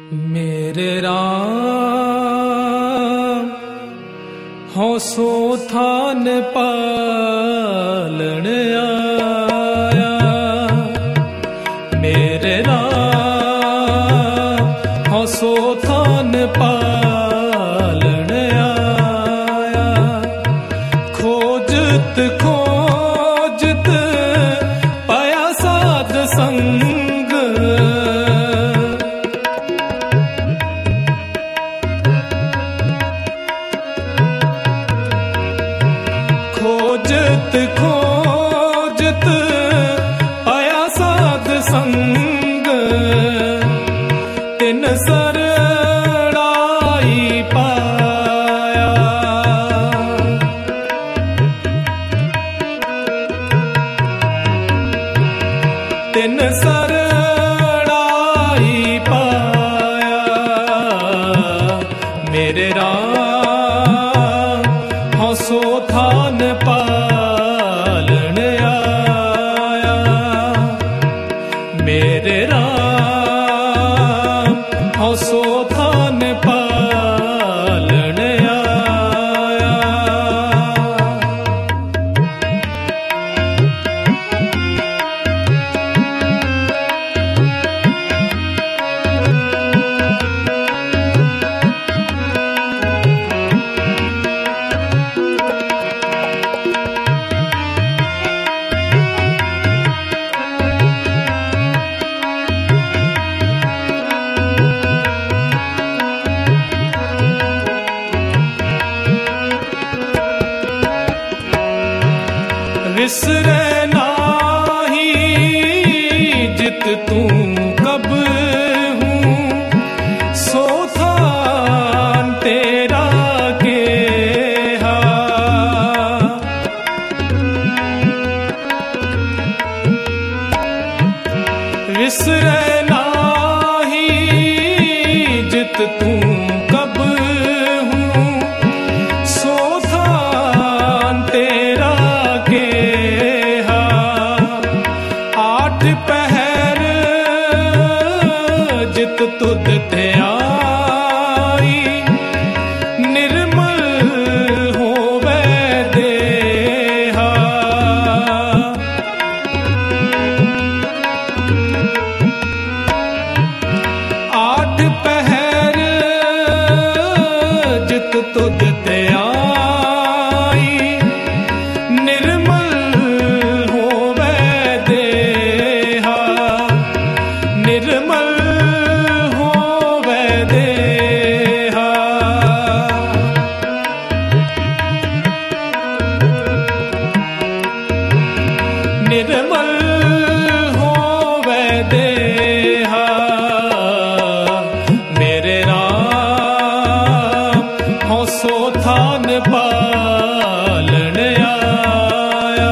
मेरे राम हो सो थान पालन आया। मेरे राम हो सो थान पालन आया। खोजत खोजत पाया साध संग। खोजत खोजत आया साध संग। तिन सरणाई पाया। तिन सरणाई पाया। मेरे राम हो सो थान पालन आया। मेरे राम हो सो थान पालन आया। विसरे नाही जित तू कब हूँ। सो थान तेरा गेहा। विसरे नाही जित तू कब हूँ। सो थान तेरा गेहा। आठ पहर जित तुद ते आई। निर्मल होवे देहा। आठ पहर जित तुद ते आई। निर्मल होवे देहा। निर्मल होवे देहा। निर्मल होवे देहा। मेरे राम हो सो थान पालन आया।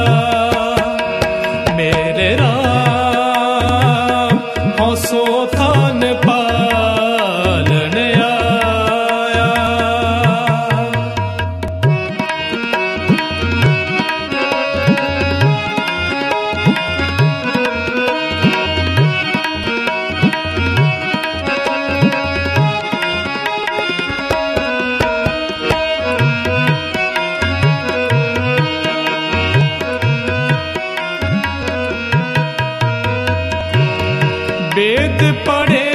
मेरे राम हो सो थान पालन आया। वेद पढ़े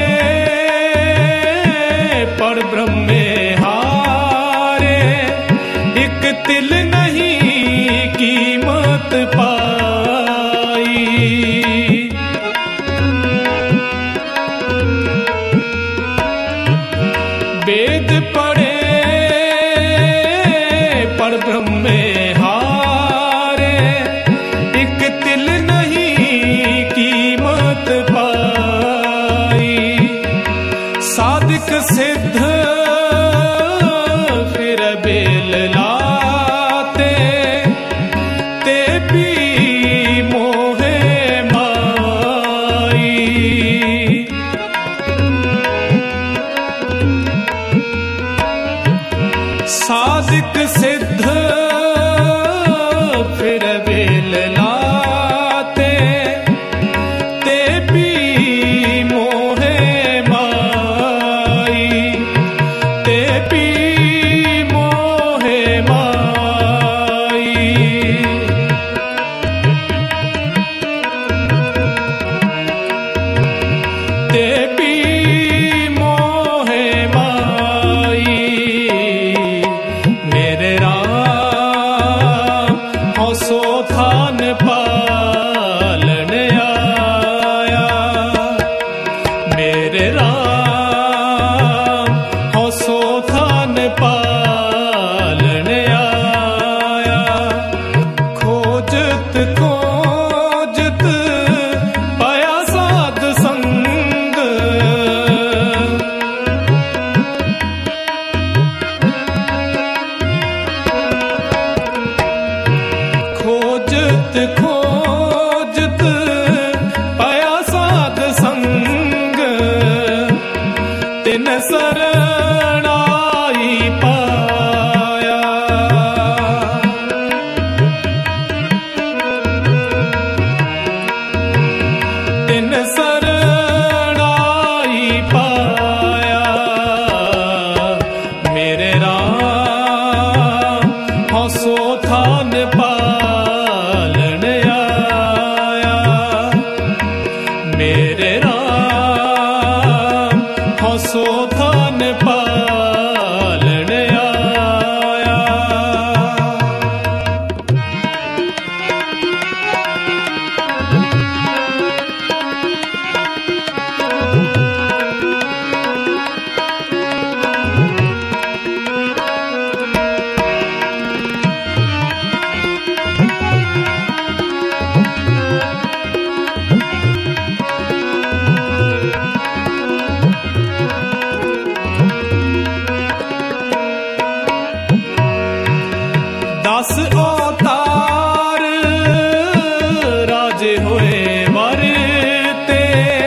पर ब्रह्मे हारे। एक तिल नहीं कीमत पाई। वेद पढ़े पर ब्रह्मे हारे। एक तिल नहीं कीमत पाई। साधिक सिद्ध फिर बेल लाते। ते भी मोहे माई। साधिक सिद्ध फिर बेल लाते। ते भी मोहे माई। मेरे राम हो सो थान पालन आया। खोजत खोजत पाया साध संग, खोजत खोजत पाया साध संग, तिन शरण आई पाया। तिन शरण आई पाया। मेरे राम हो सो थान पालन आया। मेरे राम हो सो थान पालन आया। दस अवतार राजे होए वरते,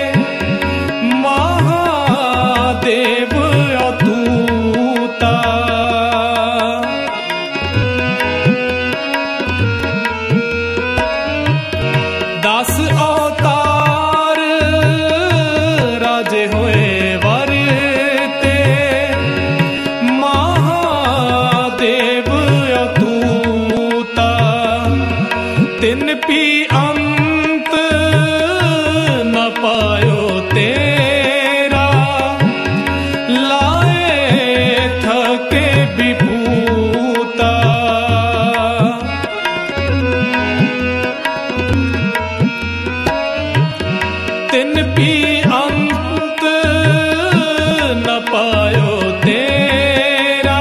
महादेव अतूता। दस अवतार राजे होए वरते, महादेव अतूता। तिन पी अंत न पायो तेरा, लाए थके विभूता। तिन पी अंत न पायो तेरा,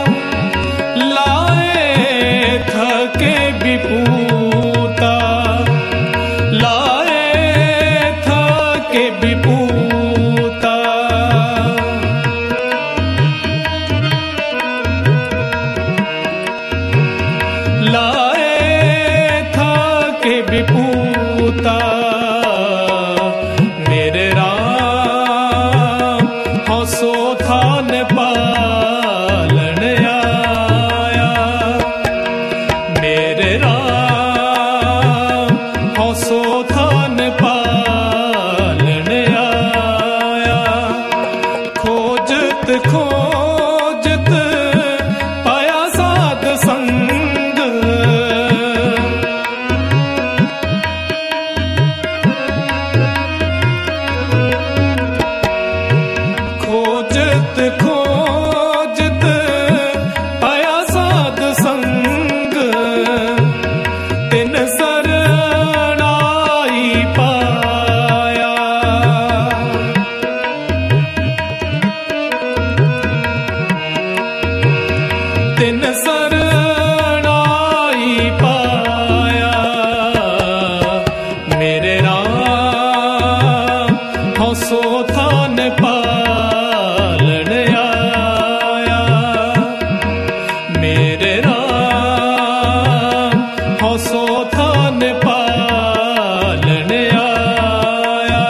लाए थके विभूता। लाए थके विभूता। लाए थके विभूता। मेरे राम हो सो थान पालन आया। मेरे राम हो सो थान पालन आया। खोजत खोजत पाया साध संग, खोजत खोजत पाया साध संग, तिन शरण आई पाया। तिन शरण आई पाया। मेरे राम हो सो थान पालन आया। मेरे राम हो सो थान पालन आया।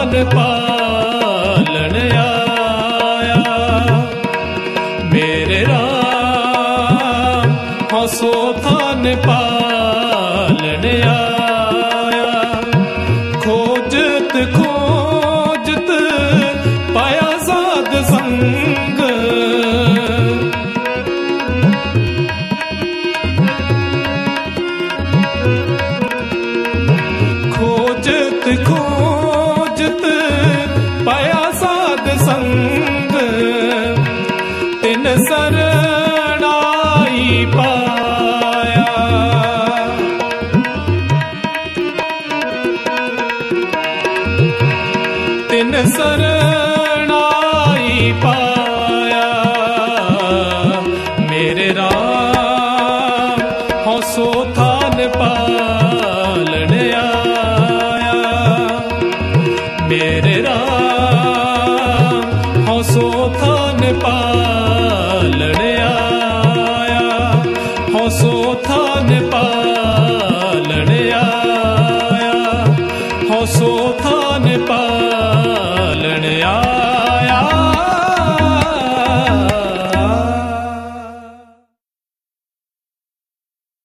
थान पालन आया। मेरे राम हंसो थान पालन आया। खोजत खोजत पाया साध संग, खोजत खोजत पाया साध संग। तिन सरणाई पाया। तिन सरणाई पाया।